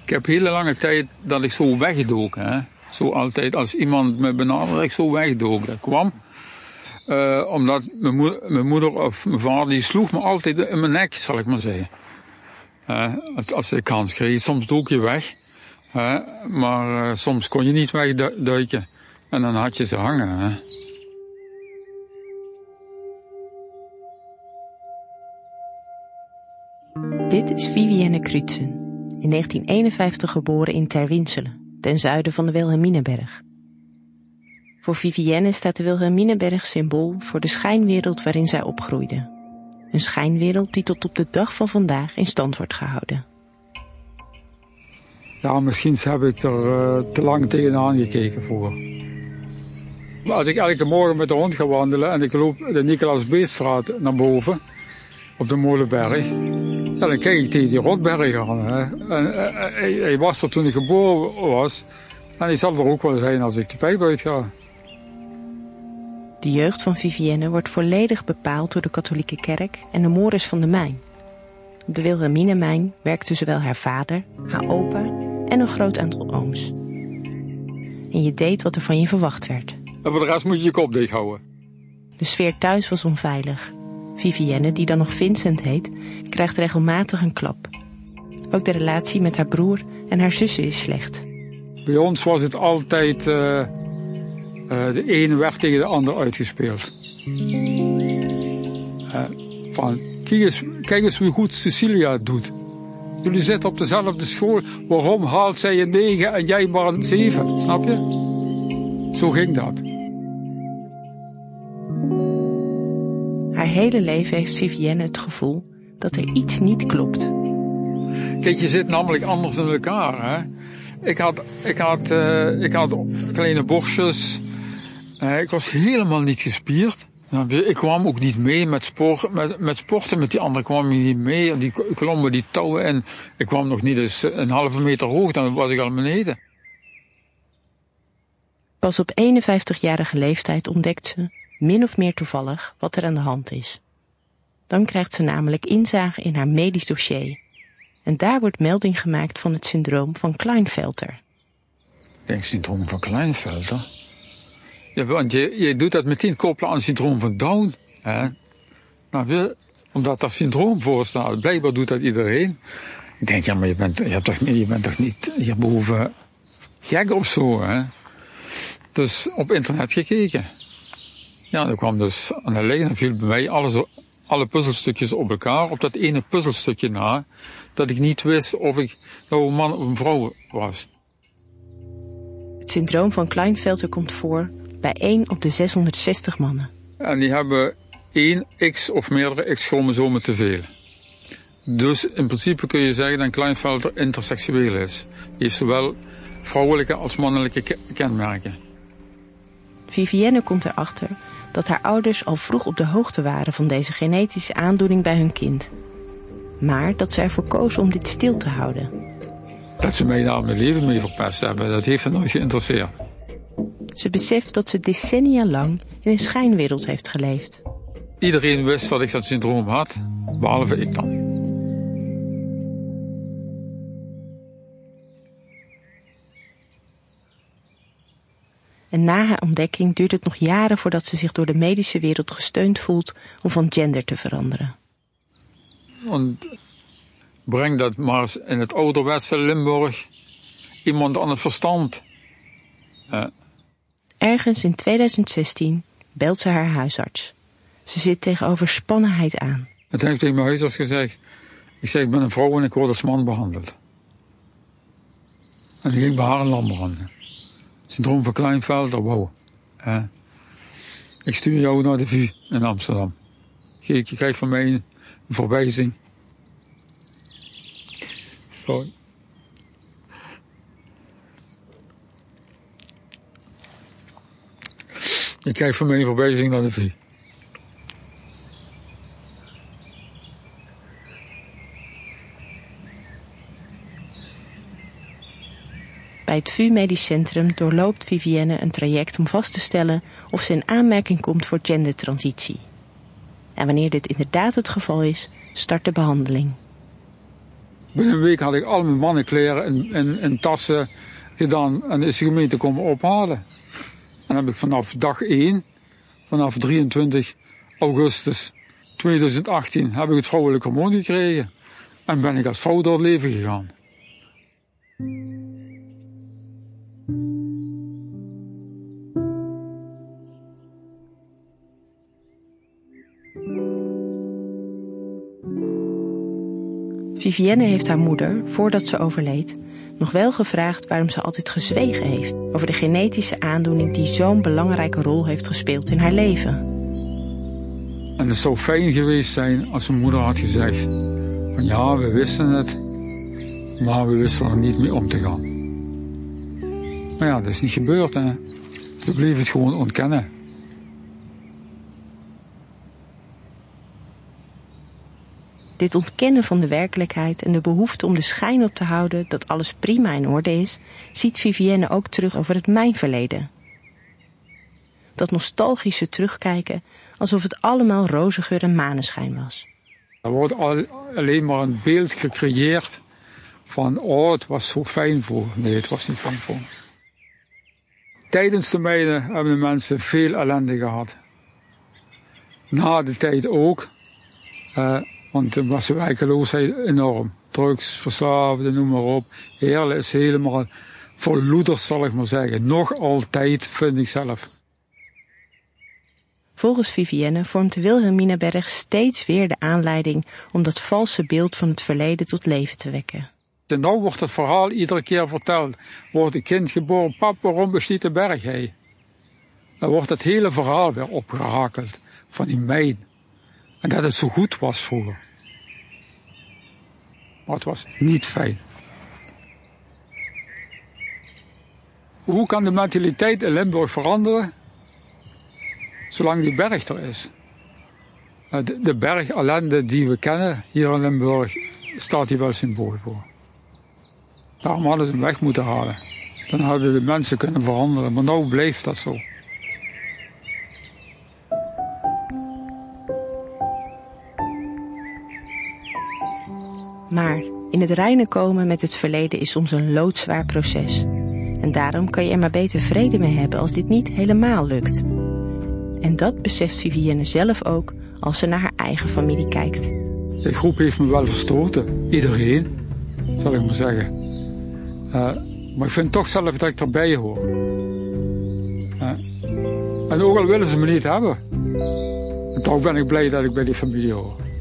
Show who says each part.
Speaker 1: Ik heb hele lange tijd dat ik zo wegdook. Hè. Zo altijd, als iemand me benaderde, ik zo wegdook. Dat kwam omdat mijn moeder of mijn vader, die sloeg me altijd in mijn nek, zal ik maar zeggen. Als ze de kans kreeg. Soms dook je weg. Maar soms kon je niet wegduiken. En dan had je ze hangen. Hè.
Speaker 2: Dit is Vivienne Crutzen, in 1951 geboren in Terwinselen, ten zuiden van de Wilhelminaberg. Voor Vivienne staat de Wilhelminaberg symbool voor de schijnwereld waarin zij opgroeide. Een schijnwereld die tot op de dag van vandaag in stand wordt gehouden.
Speaker 1: Ja, misschien heb ik er te lang tegenaan gekeken voor. Als ik elke morgen met de hond ga wandelen en ik loop de Nicolaas Beestraat naar boven, op de Molenberg, ja, dan kijk ik tegen die Rotberg aan. Hè. En, hij was er toen ik geboren was. En hij zal er ook wel zijn als ik de pijp uit ga.
Speaker 2: De jeugd van Vivienne wordt volledig bepaald door de katholieke kerk en de mores van de mijn. Op de Wilhelminamijn werkten zowel haar vader, haar opa en een groot aantal ooms. En je deed wat er van je verwacht werd.
Speaker 1: En voor de rest moet je je kop dicht houden.
Speaker 2: De sfeer thuis was onveilig. Vivienne, die dan nog Vincent heet, krijgt regelmatig een klap. Ook de relatie met haar broer en haar zussen is slecht.
Speaker 1: Bij ons was het altijd de ene werd tegen de ander uitgespeeld. Kijk eens hoe goed Cecilia het doet. Jullie zitten op dezelfde school. Waarom haalt zij een 9 en jij maar een 7? Snap je? Zo ging dat.
Speaker 2: Haar hele leven heeft Vivienne het gevoel dat er iets niet klopt.
Speaker 1: Kijk, je zit namelijk anders in elkaar. Hè? Ik had kleine borstjes. Ik was helemaal niet gespierd. Ik kwam ook niet mee met sporten. Met die anderen kwam ik niet mee. En die klommen die touwen en ik kwam nog niet eens een halve meter hoog. Dan was ik al beneden.
Speaker 2: Pas op 51-jarige leeftijd ontdekt ze, min of meer toevallig, wat er aan de hand is. Dan krijgt ze namelijk inzage in haar medisch dossier. En daar wordt melding gemaakt van het syndroom van Klinefelter.
Speaker 1: Ik denk, syndroom van Klinefelter? Ja, want je doet dat meteen koppelen aan het syndroom van Down. Hè? Nou, omdat daar syndroom voor staat. Blijkbaar doet dat iedereen. Ik denk, ja, maar je bent toch niet hierboven gek of zo, hè? Dus op internet gekeken. Ja, dan kwam dus aan de lijn en viel bij mij alle puzzelstukjes op elkaar. Op dat ene puzzelstukje na, dat ik niet wist of ik nou een man of een vrouw was.
Speaker 2: Het syndroom van Klinefelter komt voor bij 1 op de 660 mannen.
Speaker 1: En die hebben 1 X of meerdere X-chromosomen te veel. Dus in principe kun je zeggen dat Klinefelter interseksueel is. Die heeft zowel vrouwelijke als mannelijke kenmerken.
Speaker 2: Vivienne komt erachter dat haar ouders al vroeg op de hoogte waren van deze genetische aandoening bij hun kind. Maar dat ze ervoor kozen om dit stil te houden.
Speaker 1: Dat ze mij daar mijn leven mee verpest hebben, dat heeft hen nooit geïnteresseerd.
Speaker 2: Ze beseft dat ze decennia lang in een schijnwereld heeft geleefd.
Speaker 1: Iedereen wist dat ik dat syndroom had, behalve ik dan.
Speaker 2: En na haar ontdekking duurt het nog jaren voordat ze zich door de medische wereld gesteund voelt om van gender te veranderen.
Speaker 1: Want breng dat maar eens in het ouderwetse Limburg iemand aan het verstand.
Speaker 2: Ergens in 2016 belt ze haar huisarts. Ze zit tegen overspannenheid aan.
Speaker 1: En toen heb ik tegen mijn huisarts gezegd, ik ben een vrouw en ik word als man behandeld. En die ging bij haar een lammer aan. Syndroom van Klinefelter, wow. Ik stuur jou naar de VU in Amsterdam. Je krijgt van mij een verwijzing. Sorry. Je krijgt van mij een verwijzing naar de VU.
Speaker 2: Bij het VU Medisch Centrum doorloopt Vivienne een traject om vast te stellen of ze in aanmerking komt voor gendertransitie. En wanneer dit inderdaad het geval is, start de behandeling.
Speaker 1: Binnen een week had ik al mijn mannenkleren in tassen gedaan en is de gemeente komen ophalen. En heb ik vanaf dag 1, vanaf 23 augustus 2018, heb ik het vrouwelijk hormoon gekregen. En ben ik als vrouw door het leven gegaan.
Speaker 2: Vivienne heeft haar moeder, voordat ze overleed, nog wel gevraagd waarom ze altijd gezwegen heeft over de genetische aandoening die zo'n belangrijke rol heeft gespeeld in haar leven.
Speaker 1: En het zou fijn geweest zijn als mijn moeder had gezegd van ja, we wisten het, maar we wisten er niet mee om te gaan. Maar ja, dat is niet gebeurd, hè. Ze bleef het gewoon ontkennen.
Speaker 2: Dit ontkennen van de werkelijkheid en de behoefte om de schijn op te houden dat alles prima in orde is, ziet Vivienne ook terug over het mijnverleden. Dat nostalgische terugkijken alsof het allemaal roze geur en maneschijn was.
Speaker 1: Er wordt alleen maar een beeld gecreëerd van oh, het was zo fijn voor. Nee, het was niet fijn voor. Tijdens de mijnen hebben de mensen veel ellende gehad. Na de tijd ook. Want toen was de werkeloosheid enorm. Drugs, verslaafden, noem maar op. Heerlen is helemaal verloederd, zal ik maar zeggen. Nog altijd, vind ik zelf.
Speaker 2: Volgens Vivienne vormt de Wilhelminaberg steeds weer de aanleiding om dat valse beeld van het verleden tot leven te wekken.
Speaker 1: En nou wordt het verhaal iedere keer verteld. Wordt een kind geboren, pap, waarom bestiet de berg hij? Dan wordt het hele verhaal weer opgerakeld van die mijn. En dat het zo goed was vroeger. Maar het was niet fijn. Hoe kan de mentaliteit in Limburg veranderen? Zolang die berg er is. De berg ellende die we kennen hier in Limburg, staat hier wel symbool voor. Daarom hadden ze hem weg moeten halen. Dan hadden de mensen kunnen veranderen, maar nu blijft dat zo.
Speaker 2: Maar in het reinen komen met het verleden is soms een loodzwaar proces. En daarom kan je er maar beter vrede mee hebben als dit niet helemaal lukt. En dat beseft Vivienne zelf ook als ze naar haar eigen familie kijkt.
Speaker 1: De groep heeft me wel verstoten. Iedereen, zal ik maar zeggen. Maar ik vind toch zelf dat ik erbij hoor. En ook al willen ze me niet hebben. En toch ben ik blij dat ik bij die familie hoor.